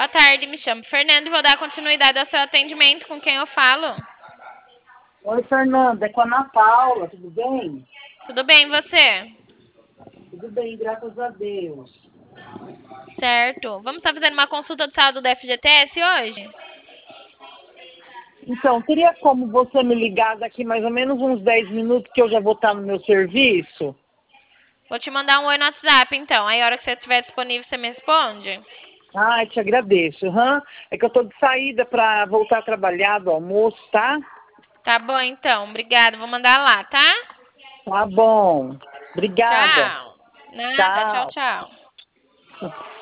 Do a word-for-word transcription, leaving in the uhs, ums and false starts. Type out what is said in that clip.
tarde, me chamo Fernanda e vou dar continuidade ao seu atendimento. Com quem eu falo? Oi, Fernanda, é com a Ana Paula, tudo bem? Tudo bem, e você? Tudo bem, graças a Deus. Certo. Vamos estar fazendo uma consulta de saúde do F G T S hoje? Então, teria como você me ligar daqui mais ou menos uns dez minutos que eu já vou estar no meu serviço? Vou te mandar um oi no WhatsApp, então. Aí, a hora que você estiver disponível, você me responde? Ah, te agradeço. Uhum. É que eu tô de saída para voltar a trabalhar do almoço, tá? Tá bom, então. Obrigada. Vou mandar lá, tá? Tá bom. Obrigada. Tchau. Nada. Tchau, Tchau. tchau.